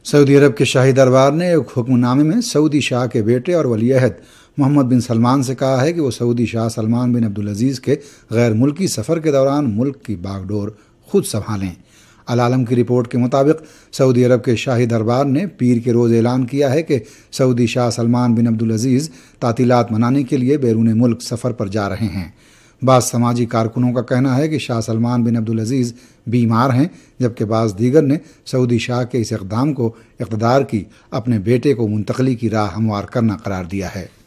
Saudi अरब के शाही दरबार ने एक हुक्मनामे में सऊदी शाह के बेटे और वलीअहद मोहम्मद बिन सलमान से कहा है कि वो सऊदी शाह सलमान बिन अब्दुल अजीज़ के गैर मुल्की सफ़र के दौरान मुल्क की बागडोर खुद संभालें। अल आलम की रिपोर्ट के मुताबिक सऊदी अरब के शाही दरबार ने पीर के रोज़ ऐलान किया है कि सऊदी शाह सलमान बिन अब्दुल अजीज़ तातीलात मनाने के लिए बैरून मुल्क सफ़र पर जा रहे हैं। बाज़ समाजी कारकुनों का कहना है कि शाह सलमान बिन अब्दुल अजीज़ बीमार हैं, जबकि बाज़ दीगर ने सऊदी शाह के इस इक़दाम को इक़्तिदार की अपने बेटे को मुंतकली की राह हमवार करना करार दिया है।